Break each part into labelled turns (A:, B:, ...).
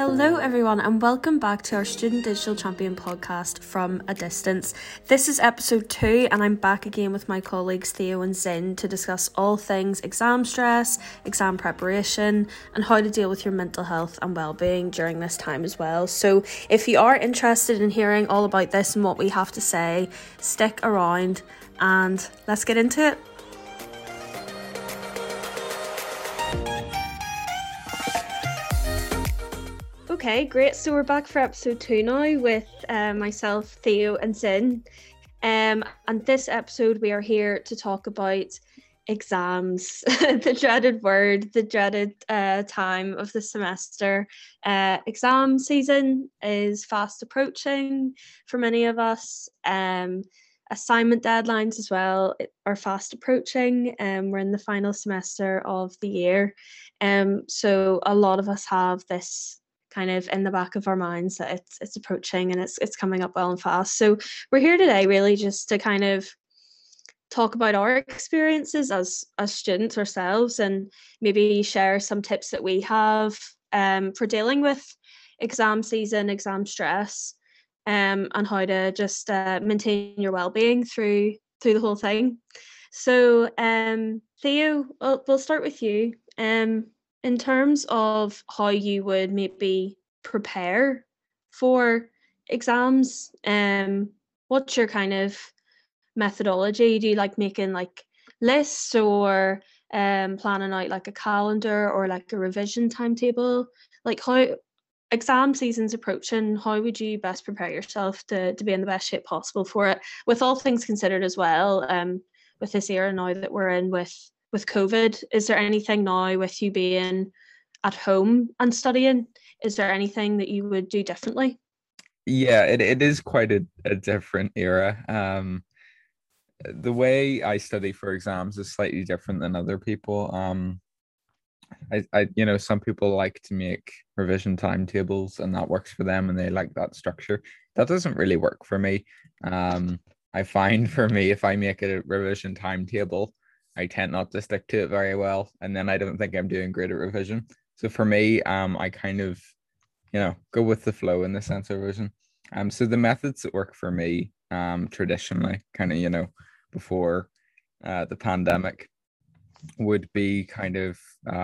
A: Hello everyone and welcome back to our Student Digital Champion podcast from a distance. This is episode 2 and I'm back again with my colleagues Theo and Zin to discuss all things exam stress, exam preparation and how to deal with your mental health and well-being during this time as well. So if you are interested in hearing all about this and what we have to say, stick around and let's get into it. Okay, great. So we're back for episode 2 now with myself, Theo and Zin. And this episode we are here to talk about exams, the dreaded word, the dreaded time of the semester. Exam season is fast approaching for many of us. Assignment deadlines as well are fast approaching. We're in the final semester of the year. So a lot of us have this kind of in the back of our minds that it's approaching and it's coming up well and fast. So we're here today really just to kind of talk about our experiences as students ourselves and maybe share some tips that we have for dealing with exam season, exam stress, and how to just maintain your well-being through the whole thing. So Theo, we'll start with you. In terms of how you would maybe prepare for exams, what's your kind of methodology? Do you like making like lists or planning out like a calendar or like a revision timetable? Like how exam season's approaching, how would you best prepare yourself to be in the best shape possible for it, with all things considered as well, with this era now that we're in with COVID? Is there anything now with you being at home and studying, is there anything that you would do differently?
B: Yeah, it is quite a different era. The way I study for exams is slightly different than other people. I some people like to make revision timetables and that works for them and they like that structure. That doesn't really work for me. I find for me, if I make a revision timetable, I tend not to stick to it very well, and then I don't think I'm doing great at revision. So for me, I kind of, go with the flow in the sense of revision. So the methods that work for me, traditionally, kind of, before the pandemic, would be kind of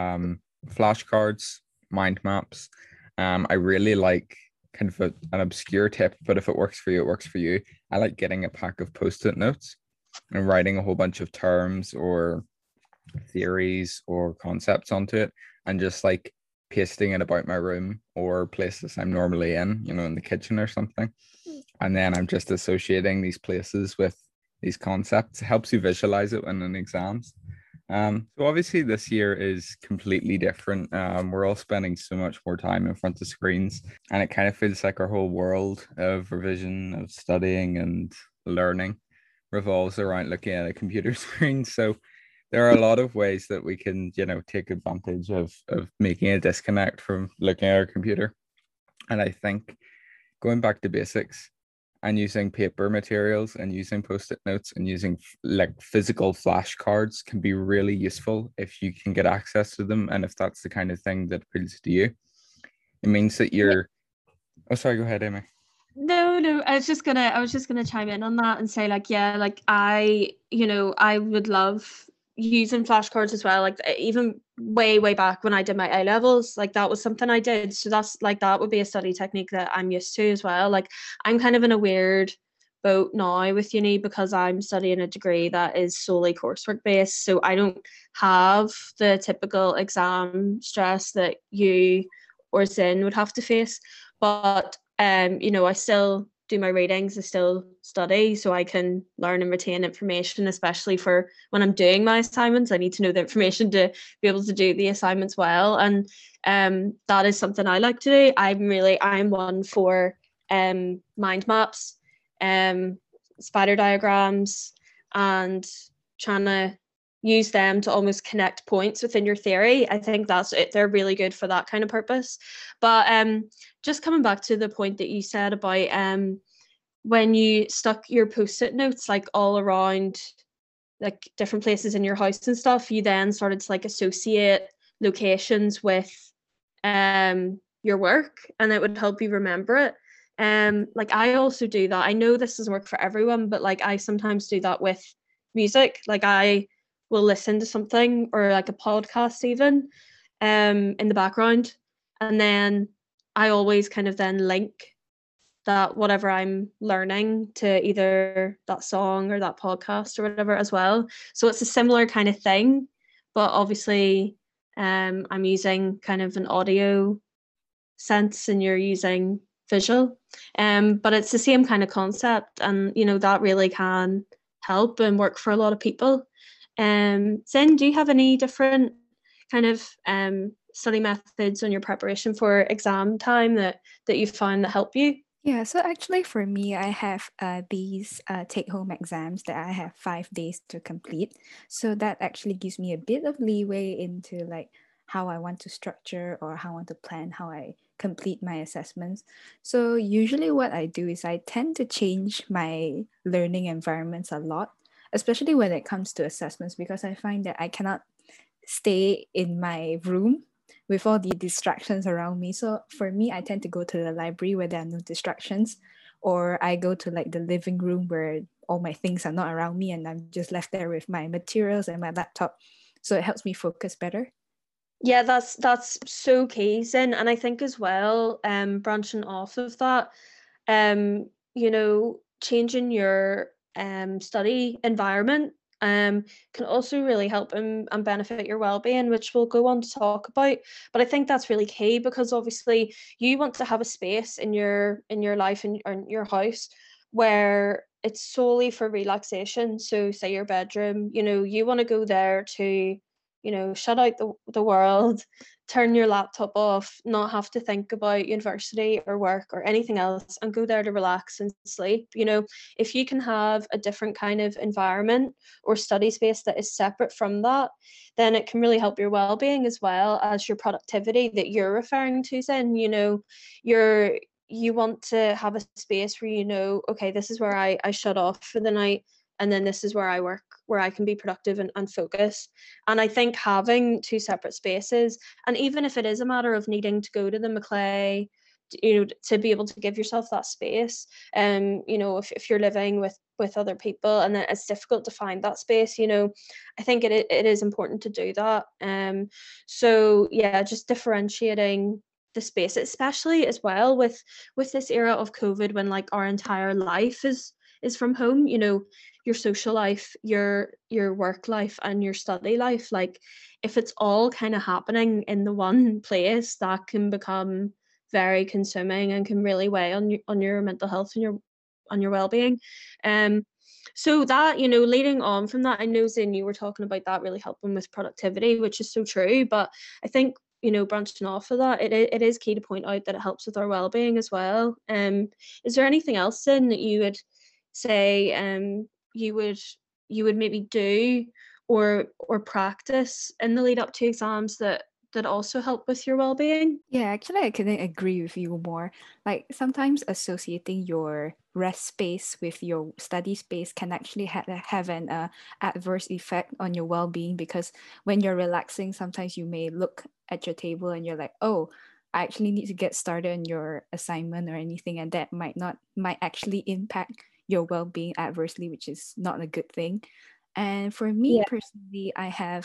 B: flashcards, mind maps. I really like kind of an obscure tip, but if it works for you, it works for you. I like getting a pack of post-it notes and writing a whole bunch of terms or theories or concepts onto it and just like pasting it about my room or places I'm normally in the kitchen or something. And then I'm just associating these places with these concepts. It helps you visualize it when in exams. So obviously this year is completely different. We're all spending so much more time in front of screens, and it kind of feels like our whole world of revision, of studying and learning revolves around looking at a computer screen. So there are a lot of ways that we can, take advantage of making a disconnect from looking at our computer. And I think going back to basics and using paper materials and using post-it notes and using like physical flashcards can be really useful if you can get access to them and if that's the kind of thing that appeals to you. It means that you're oh sorry, go ahead, Amy.
A: No, I was just gonna chime in on that and say like, yeah, like I would love using flashcards as well, like even way back when I did my A levels, like that was something I did, so that's like that would be a study technique that I'm used to as well. Like I'm kind of in a weird boat now with uni because I'm studying a degree that is solely coursework based, so I don't have the typical exam stress that you or Zin would have to face. But I still do my readings, I still study so I can learn and retain information, especially for when I'm doing my assignments. I need to know the information to be able to do the assignments well. And that is something I like to do. I'm one for mind maps, spider diagrams, and trying to use them to almost connect points within your theory. I think that's it. They're really good for that kind of purpose. But just coming back to the point that you said about when you stuck your post-it notes like all around like different places in your house and stuff, you then started to like associate locations with your work, and it would help you remember it. Like I also do that. I know this doesn't work for everyone, but like I sometimes do that with music. Like I will listen to something or like a podcast even in the background, and then I always kind of then link that whatever I'm learning to either that song or that podcast or whatever as well. So it's a similar kind of thing, but obviously I'm using kind of an audio sense and you're using visual. But it's the same kind of concept, and you know that really can help and work for a lot of people. Zen, do you have any different kind of study methods on your preparation for exam time that you found that help you?
C: Yeah, so actually for me, I have these take-home exams that I have 5 days to complete. So that actually gives me a bit of leeway into like how I want to structure or how I want to plan how I complete my assessments. So usually what I do is I tend to change my learning environments a lot, especially when it comes to assessments, because I find that I cannot stay in my room with all the distractions around me. So for me, I tend to go to the library where there are no distractions, or I go to like the living room where all my things are not around me and I'm just left there with my materials and my laptop. So it helps me focus better.
A: Yeah, that's so key, Zen. And I think as well, branching off of that, you know, changing your study environment can also really help and benefit your well-being, which we'll go on to talk about. But I think that's really key because obviously you want to have a space in your life and in your house where it's solely for relaxation. So say your bedroom, you know, you want to go there to, you know, shut out the world, turn your laptop off, not have to think about university or work or anything else, and go there to relax and sleep. You know, if you can have a different kind of environment or study space that is separate from that, then it can really help your well-being as well as your productivity that you're referring to. Then, you know, you want to have a space where you know, okay, this is where I shut off for the night, and then this is where I work, where I can be productive and focus. And I think having two separate spaces, and even if it is a matter of needing to go to the Maclay, you know, to be able to give yourself that space, you know, if you're living with other people and then it's difficult to find that space, you know, I think it is important to do that. So yeah, just differentiating the space, especially as well with this era of COVID when like our entire life is from home, you know, your social life, your work life and your study life, like if it's all kind of happening in the one place, that can become very consuming and can really weigh on your mental health and your well-being. um so that, you know, leading on from that, I know Zin, you were talking about that really helping with productivity, which is so true, but I think, you know, branching off of that, it is key to point out that it helps with our well-being as well. Is there anything else then that you would say you would you would maybe do or practice in the lead up to exams that also help with your well-being?
C: Yeah, actually, I couldn't agree with you more. Like sometimes associating your rest space with your study space can actually have an adverse effect on your well-being, because when you're relaxing, sometimes you may look at your table and you're like, oh, I actually need to get started on your assignment or anything, and that might actually impact your well-being adversely, which is not a good thing. And for me
A: Yeah.
C: personally,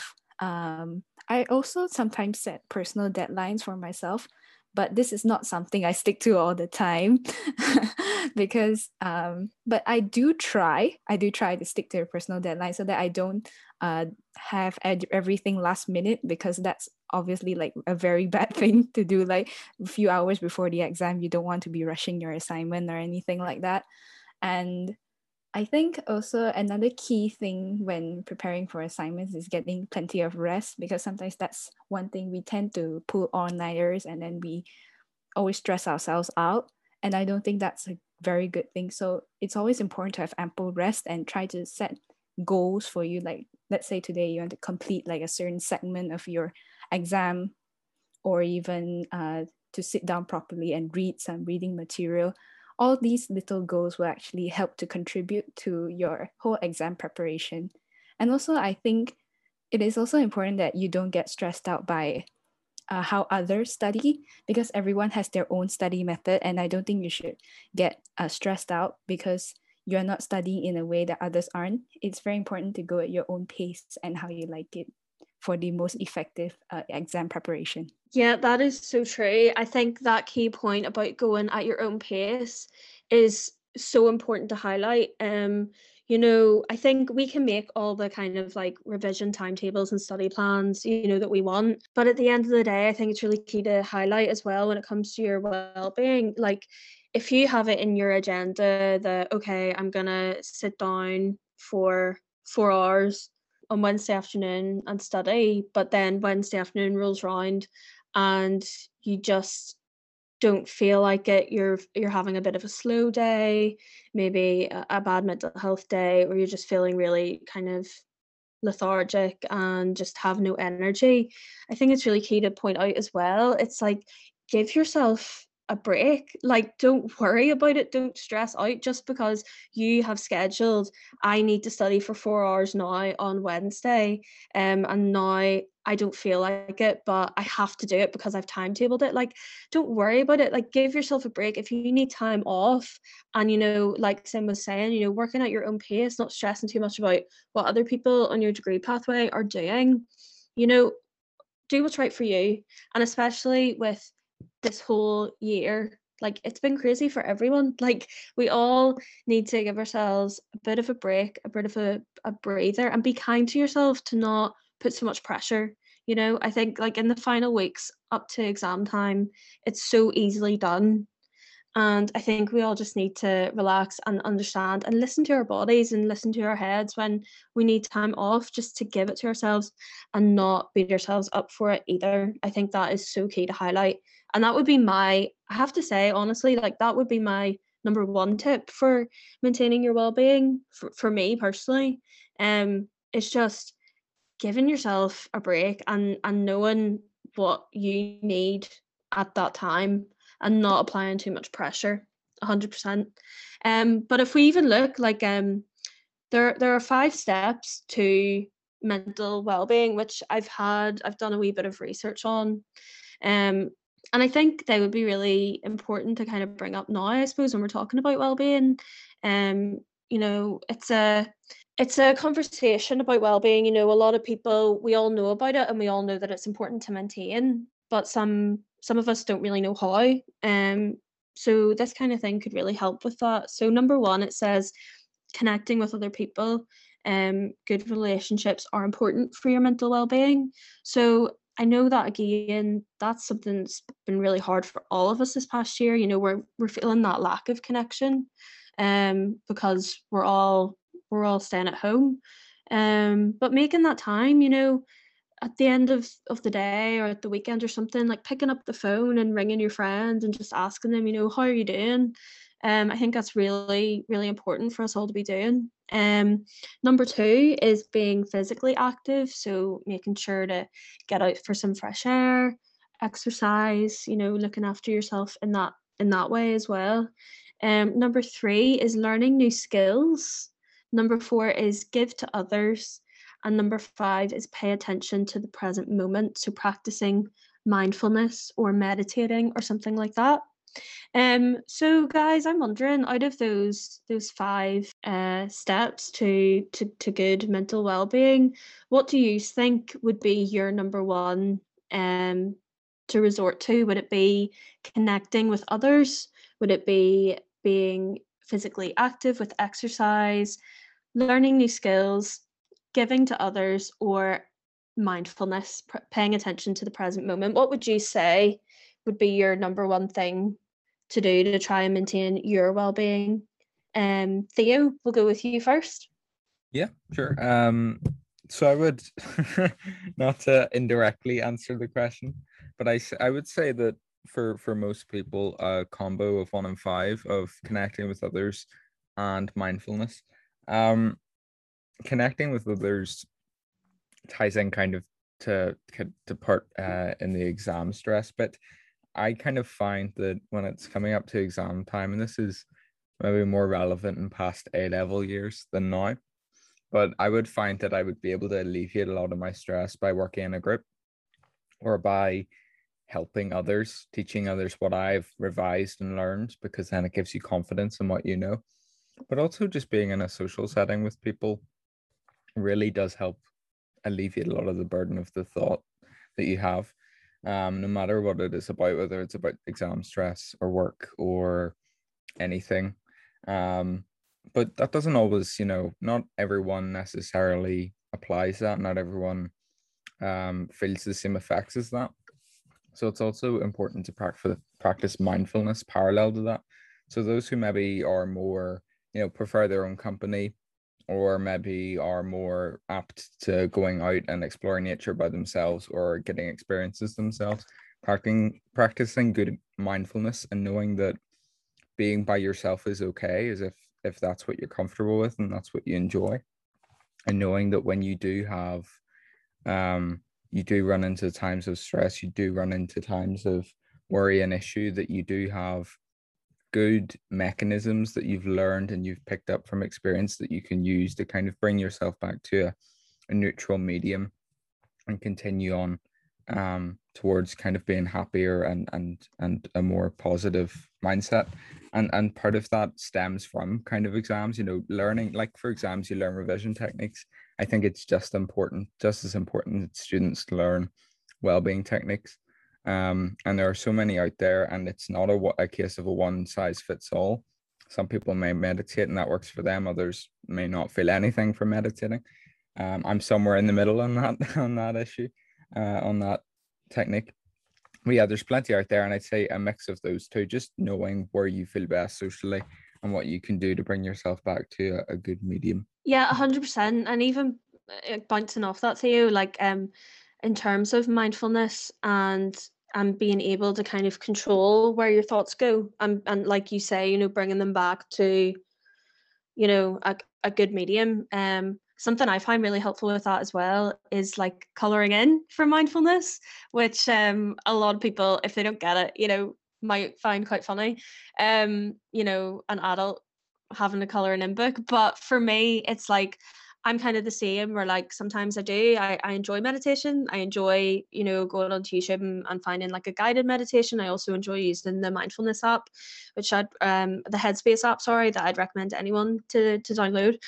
C: I also sometimes set personal deadlines for myself, but this is not something I stick to all the time because but I do try to stick to a personal deadline so that I don't have everything last minute, because that's obviously like a very bad thing to do, like a few hours before the exam. You don't want to be rushing your assignment or anything like that. And I think also another key thing when preparing for assignments is getting plenty of rest, because sometimes that's one thing we tend to pull all-nighters and then we always stress ourselves out. And I don't think that's a very good thing. So it's always important to have ample rest and try to set goals for you. Like let's say today you want to complete like a certain segment of your exam, or even to sit down properly and read some reading material. All these little goals will actually help to contribute to your whole exam preparation. And also, I think it is also important that you don't get stressed out by how others study, because everyone has their own study method, and I don't think you should get stressed out because you're not studying in a way that others aren't. It's very important to go at your own pace and how you like it for the most effective exam preparation.
A: Yeah, that is so true. I think that key point about going at your own pace is so important to highlight. I think we can make all the kind of like revision timetables and study plans, that we want. But at the end of the day, I think it's really key to highlight as well when it comes to your well-being. Like if you have it in your agenda that, okay, I'm gonna sit down for 4 hours on Wednesday afternoon and study, but then Wednesday afternoon rolls around and you just don't feel like it, you're having a bit of a slow day, maybe a bad mental health day, or you're just feeling really kind of lethargic and just have no energy. I think it's really key to point out as well, it's like give yourself a break. Like don't worry about it, don't stress out just because you have scheduled, I need to study for 4 hours now on Wednesday, and now I don't feel like it, but I have to do it because I've timetabled it. Like don't worry about it, like give yourself a break. If you need time off, and like Sim was saying, working at your own pace, not stressing too much about what other people on your degree pathway are doing, do what's right for you. And especially with this whole year, like it's been crazy for everyone. Like we all need to give ourselves a bit of a break, a bit of a breather, and be kind to yourself to not put so much pressure. I think like in the final weeks up to exam time, it's so easily done. And I think we all just need to relax and understand and listen to our bodies and listen to our heads when we need time off, just to give it to ourselves and not beat ourselves up for it either. I think that is so key to highlight. And that would be I have to say, honestly, like that would be my number one tip for maintaining your well-being for me personally. It's just giving yourself a break and knowing what you need at that time and not applying too much pressure. 100%. But if we even look like there are 5 steps to mental well-being, which I've done a wee bit of research on. And I think they would be really important to kind of bring up now, I suppose, when we're talking about well-being. It's a conversation about well-being. A lot of people, we all know about it and we all know that it's important to maintain, but some of us don't really know how. So this kind of thing could really help with that. So number 1, it says connecting with other people. Good relationships are important for your mental well-being. So I know that again, that's something that's been really hard for all of us this past year. We're feeling that lack of connection, because we're all staying at home. But making that time, at the end of the day or at the weekend or something, like picking up the phone and ringing your friends and just asking them, how are you doing? I think that's really, really important for us all to be doing. Number 2 is being physically active. So making sure to get out for some fresh air, exercise, looking after yourself in that way as well. Number 3 is learning new skills. Number 4 is give to others. And number 5 is pay attention to the present moment. So practicing mindfulness or meditating or something like that. So guys, I'm wondering, out of those 5 steps to good mental well-being, what do you think would be your number 1 to resort to? Would it be connecting with others? Would it be being physically active with exercise, learning new skills, giving to others, or mindfulness, paying attention to the present moment? What would you say would be your number 1 thing to do to try and maintain your well-being? Theo, we'll go with you first.
B: Yeah, sure. So I would, not to indirectly answer the question, but I would say that for most people, a combo of 1 and 5 of connecting with others and mindfulness. Connecting with others ties in kind of to part in the exam stress, but I kind of find that when it's coming up to exam time, and this is maybe more relevant in past A-level years than now, but I would find that I would be able to alleviate a lot of my stress by working in a group or by helping others, teaching others what I've revised and learned, because then it gives you confidence in what you know. But also just being in a social setting with people really does help alleviate a lot of the burden of the thought that you have, no matter what it is about, whether it's about exam stress or work or anything. But that doesn't always, not everyone necessarily applies that. Not everyone feels the same effects as that. So it's also important to practice mindfulness parallel to that. So those who maybe are more, prefer their own company, or maybe are more apt to going out and exploring nature by themselves or getting experiences themselves, practicing good mindfulness and knowing that being by yourself is okay, as if that's what you're comfortable with and that's what you enjoy. And knowing that when you do have you do run into times of stress, you do run into times of worry and issue, that you do have good mechanisms that you've learned and you've picked up from experience that you can use to kind of bring yourself back to a neutral medium and continue on towards kind of being happier and a more positive mindset. And part of that stems from kind of exams, learning, like for exams, you learn revision techniques. I think it's just as important that students learn well-being techniques. And there are so many out there, and it's not a case of a one size fits all. Some people may meditate and that works for them. Others may not feel anything from meditating. I'm somewhere in the middle on that issue, on that technique. But yeah, there's plenty out there, and I'd say a mix of those two, just knowing where you feel best socially and what you can do to bring yourself back to a good medium.
A: Yeah, 100%. And even bouncing off that, Theo, like in terms of mindfulness and being able to kind of control where your thoughts go, and like you say, bringing them back to a good medium. Something I find really helpful with that as well is like coloring in for mindfulness, which a lot of people, if they don't get it, might find quite funny. An adult having a coloring in book, but for me, it's like I'm kind of the same, where like sometimes I enjoy meditation. I enjoy, going onto YouTube and finding like a guided meditation. I also enjoy using the mindfulness app, which the Headspace app, sorry, that I'd recommend to anyone to download.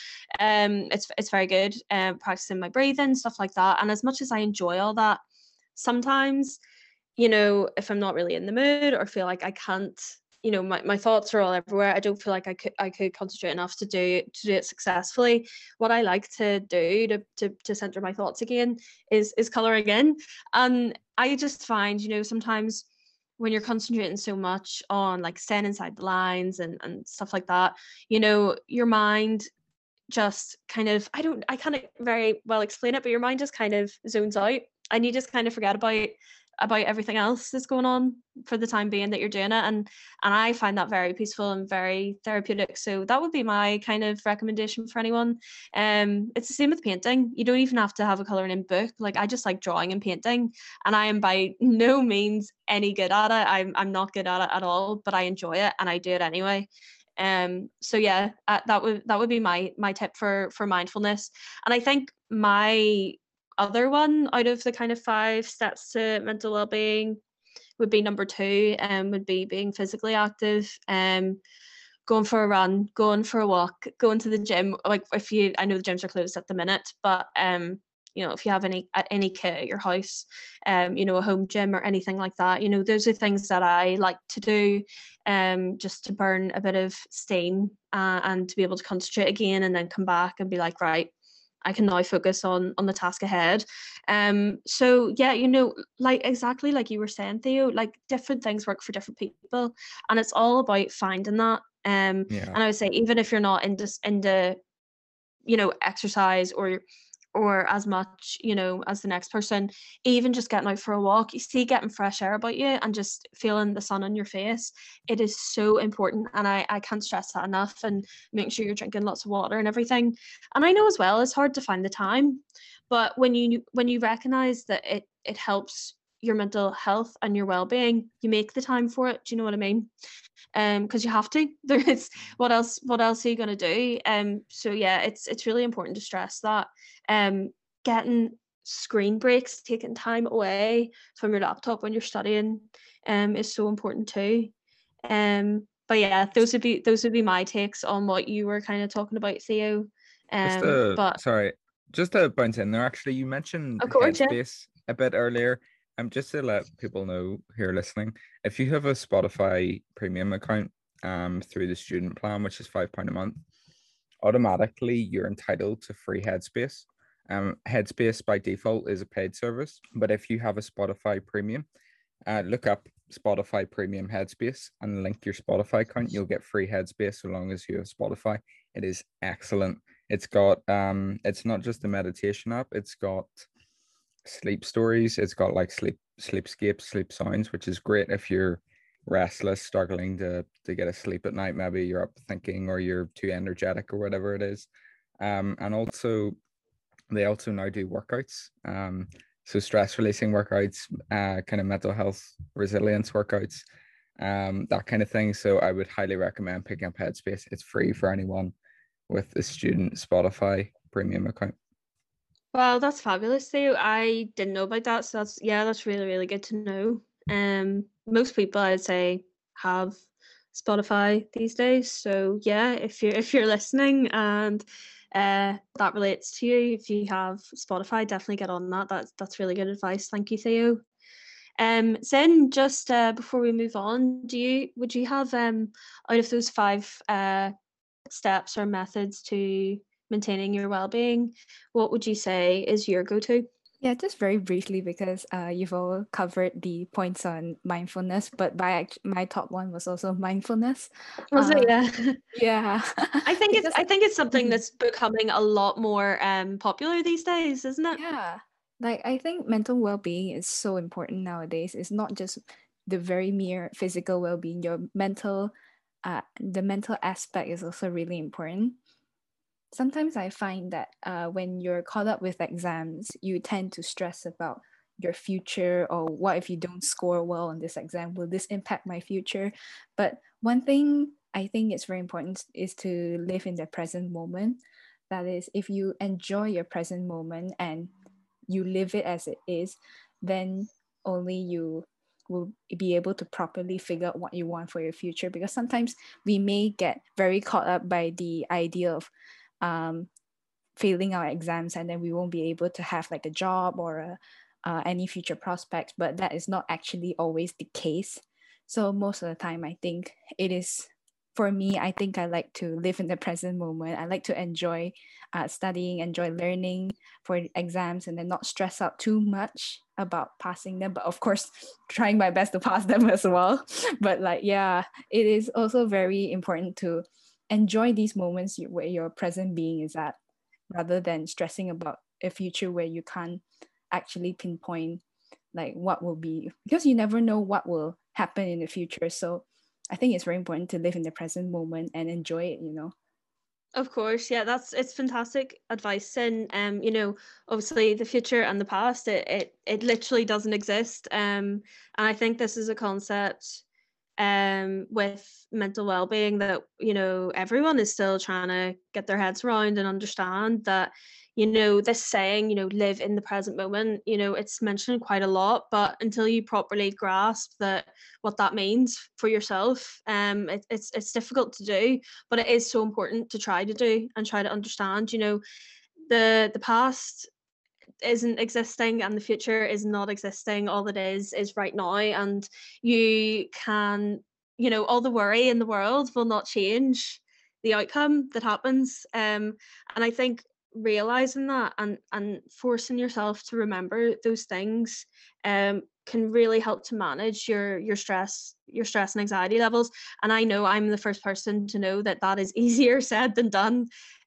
A: It's very good. Practicing my breathing, stuff like that. And as much as I enjoy all that, sometimes, if I'm not really in the mood or feel like I can't, my thoughts are all everywhere. I don't feel like I could concentrate enough to do it successfully. What I like to do to center my thoughts again is coloring in. And I just find, sometimes when you're concentrating so much on like staying inside the lines and stuff like that, your mind just kind of, I can't very well explain it, but your mind just kind of zones out and you just kind of forget about everything else that's going on for the time being that you're doing it. And I find that very peaceful and very therapeutic. So that would be my kind of recommendation for anyone. It's the same with painting. You don't even have to have a colouring in book. Like I just like drawing and painting, and I am by no means any good at it. I'm not good at it at all, but I enjoy it and I do it anyway. So yeah, that would be my tip for mindfulness. And I think my other one out of the kind of 5 steps to mental well-being would be number 2, would be being physically active, going for a run, going for a walk, going to the gym. Like I know the gyms are closed at the minute, but if you have any kit at your house, a home gym or anything like that, those are things that I like to do, just to burn a bit of steam, and to be able to concentrate again and then come back and be like, right, I can now focus on the task ahead. So yeah, like exactly like you were saying, Theo, like different things work for different people, and it's all about finding that. And I would say, even if you're not into exercise or as much, as the next person, even just getting out for a walk, you see, getting fresh air about you and just feeling the sun on your face, it is so important. And I can't stress that enough. And making sure you're drinking lots of water and everything. And I know as well, it's hard to find the time, but when you recognize that it helps your mental health and your well-being, you make the time for it. Do you know what I mean? Because you have to. There's what else are you going to do? So yeah, it's really important to stress that getting screen breaks, taking time away from your laptop when you're studying is so important too. But yeah, those would be my takes on what you were kind of talking about, Theo. But
B: Sorry, just to bounce in there, actually, you mentioned
A: of course, yeah.
B: Headspace a bit earlier. Just to let people know here listening, if you have a Spotify premium account through the student plan, which is £5 a month, automatically you're entitled to free Headspace. Headspace by default is a paid service, but if you have a Spotify premium, look up Spotify Premium Headspace and link your Spotify account. You'll get free Headspace so long as you have Spotify. It is excellent. It's got it's not just a meditation app, it's got sleep stories, it's got like sleepscapes, sleep sounds, which is great if you're restless, struggling to get a sleep at night. Maybe you're up thinking or you're too energetic or whatever it is. And also they also now do workouts. So stress releasing workouts, kind of mental health resilience workouts, that kind of thing. So I would highly recommend picking up Headspace. It's free for anyone with a student Spotify premium account.
A: Well, that's fabulous, Theo. I didn't know about that, so that's really, really good to know. Most people, I'd say, have Spotify these days. So yeah, if you're listening and that relates to you, if you have Spotify, definitely get on that. That's really good advice. Thank you, Theo. Then just before we move on, would you have out of those 5 steps or methods to maintaining your well-being, what would you say is your go-to?
C: Yeah, just very briefly, because you've all covered the points on mindfulness, but my top one was also mindfulness.
A: Was it? Yeah.
C: Yeah.
A: I think it's something
C: Mhm.
A: that's becoming a lot more popular these days, isn't it?
C: Yeah. Like, I think mental well-being is so important nowadays. It's not just the very mere physical well-being. The mental aspect is also really important. Sometimes I find that when you're caught up with exams, you tend to stress about your future, or what if you don't score well on this exam? Will this impact my future? But one thing I think is very important is to live in the present moment. That is, if you enjoy your present moment and you live it as it is, then only you will be able to properly figure out what you want for your future. Because sometimes we may get very caught up by the idea of failing our exams, and then we won't be able to have like a job or any future prospects, but that is not actually always the case. So most of the time, I think it is, for me, I think I like to live in the present moment. I like to enjoy studying, enjoy learning for exams, and then not stress out too much about passing them, but of course trying my best to pass them as well. But like, yeah, it is also very important to enjoy these moments where your present being is at, rather than stressing about a future where you can't actually pinpoint like what will be, because you never know what will happen in the future. So I think it's very important to live in the present moment and enjoy it.
A: Of course, yeah, it's fantastic advice. And obviously the future and the past, it literally doesn't exist. And I think this is a concept with mental well-being that everyone is still trying to get their heads around and understand that this saying, live in the present moment, it's mentioned quite a lot, but until you properly grasp what that means for yourself, it's difficult to do, but it is so important to try to do and try to understand. The past isn't existing and the future is not existing. All it is right now, and you can, all the worry in the world will not change the outcome that happens. And I think realizing that and forcing yourself to remember those things can really help to manage your stress and anxiety levels. And I know I'm the first person to know that is easier said than done.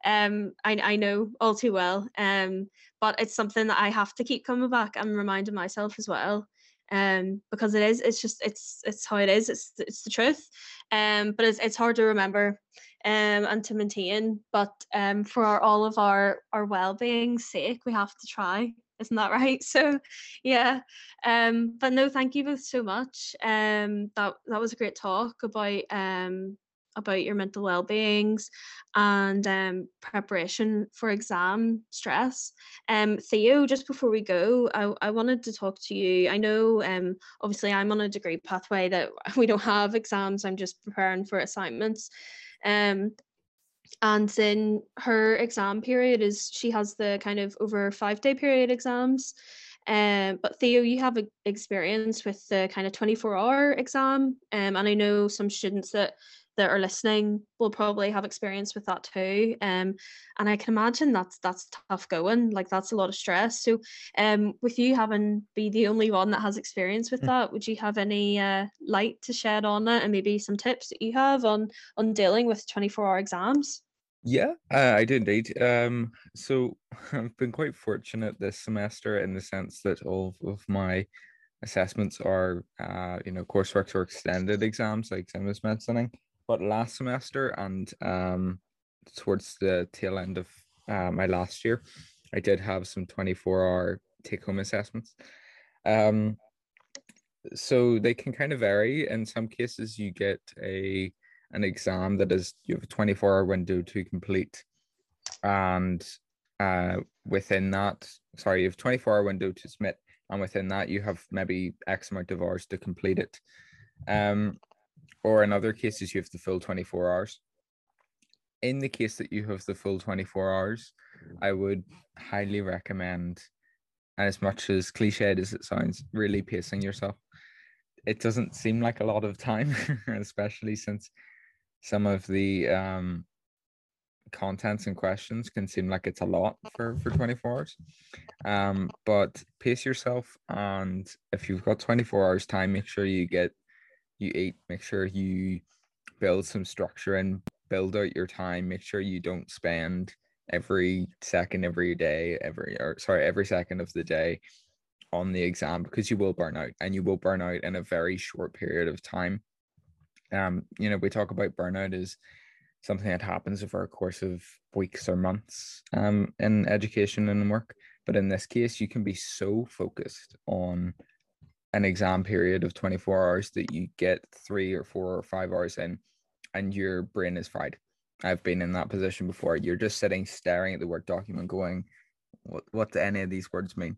A: I know all too well. But it's something that I have to keep coming back and reminding myself as well. Because it's how it is. It's the truth. But it's hard to remember and to maintain. But for all of our well-being's sake, we have to try. Isn't that right? So yeah. But no, thank you both so much. That was a great talk about about your mental well-beings and preparation for exam stress. Theo, just before we go, I wanted to talk to you. I know obviously I'm on a degree pathway that we don't have exams. I'm just preparing for assignments. Um, and then her exam period is she has the kind of over 5 day period exams. But Theo, you have experience with the kind of 24-hour exam, and I know some students that are listening will probably have experience with that too. And I can imagine that's tough going. Like that's a lot of stress. So, with you having be the only one that has experience with that, would you have any light to shed on it, and maybe some tips that you have on dealing with 24-hour exams?
B: Yeah, I do indeed. So I've been quite fortunate this semester in the sense that all of my assessments are, coursework or extended exams, like Tim was mentioning. But last semester and towards the tail end of my last year, I did have some 24-hour take-home assessments. So they can kind of vary. In some cases, you get an exam that is you have a 24-hour window to complete, and within that, sorry, you have 24-hour window to submit, and within that you have maybe X amount of hours to complete it. Or in other cases, you have the full 24 hours. In the case that you have the full 24 hours, I would highly recommend, and as much as cliched as it sounds, really pacing yourself. It doesn't seem like a lot of time, especially since some of the contents and questions can seem like it's a lot for 24 hours. But pace yourself, and if you've got 24 hours time, make sure you eat, make sure you build some structure and build out your time. Make sure you don't spend every second every second of the day on the exam, because you will burn out, and you will burn out in a very short period of time. We talk about burnout as something that happens over a course of weeks or months in education and work. But in this case, you can be so focused on an exam period of 24 hours that you get 3 or 4 or 5 hours in and your brain is fried. I've been in that position before. You're just sitting staring at the work document going, what do any of these words mean?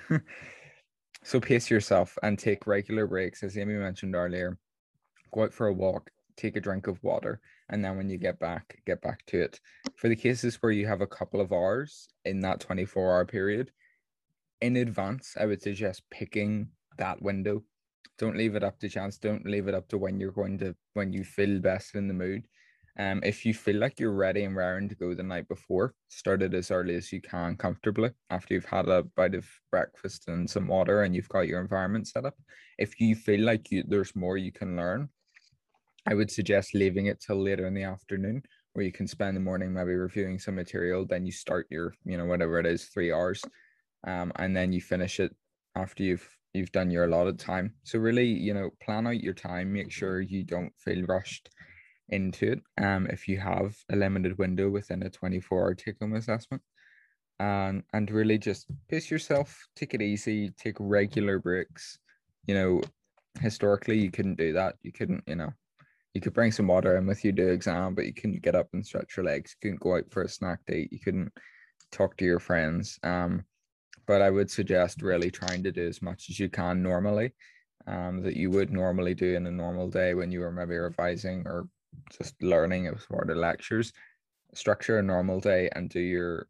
B: So pace yourself and take regular breaks. As Amy mentioned earlier, go out for a walk, take a drink of water, and then when you get back to it. For the cases where you have a couple of hours in that 24-hour period, in advance, I would suggest picking that window. Don't leave it up to chance. Don't leave it up to when you feel best in the mood. If you feel like you're ready and raring to go the night before, start it as early as you can comfortably after you've had a bite of breakfast and some water and you've got your environment set up. If you feel like there's more you can learn, I would suggest leaving it till later in the afternoon, where you can spend the morning maybe reviewing some material. Then you start your, whatever it is, 3 hours, and then you finish it after you've done your allotted time. So really, plan out your time. Make sure you don't feel rushed into it. If you have a limited window within a 24-hour take-home assessment, and really just pace yourself, take it easy, take regular breaks. Historically you couldn't do that. You couldn't, you could bring some water in with you to exam, but you couldn't get up and stretch your legs. You couldn't go out for a snack date. You couldn't talk to your friends. But I would suggest really trying to do as much as you can normally, that you would normally do in a normal day when you were maybe revising or just learning as part of lectures. Structure a normal day and do your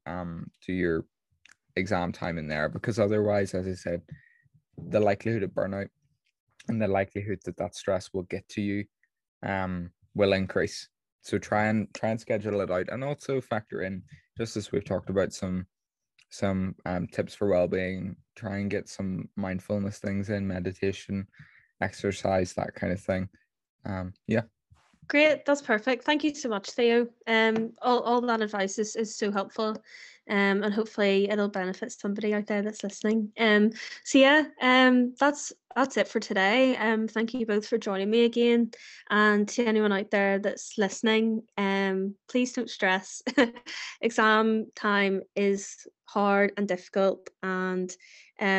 B: exam time in there, because otherwise, as I said, the likelihood of burnout and the likelihood that stress will get to you will increase. So try and schedule it out, and also factor in, just as we've talked about, some tips for well-being. Try and get some mindfulness things in, meditation, exercise, that kind of thing. Yeah.
A: Great, that's perfect. Thank you so much, Theo. All that advice is so helpful. And hopefully it'll benefit somebody out there that's listening. So yeah, that's it for today. Thank you both for joining me again. And to anyone out there that's listening, please don't stress. Exam time is hard and difficult, and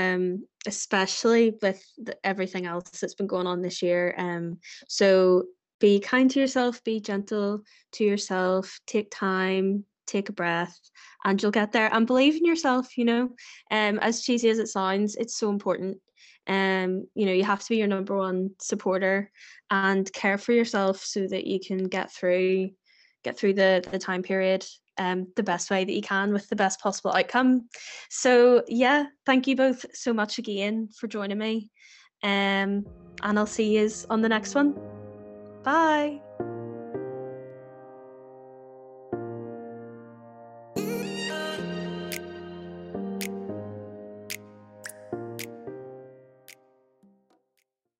A: especially with everything else that's been going on this year. So be kind to yourself, be gentle to yourself, take time, take a breath, and you'll get there. And believe in yourself, as cheesy as it sounds, it's so important. You have to be your number one supporter and care for yourself so that you can get through the time period the best way that you can with the best possible outcome. So yeah, thank you both so much again for joining me. And I'll see you on the next one. Bye.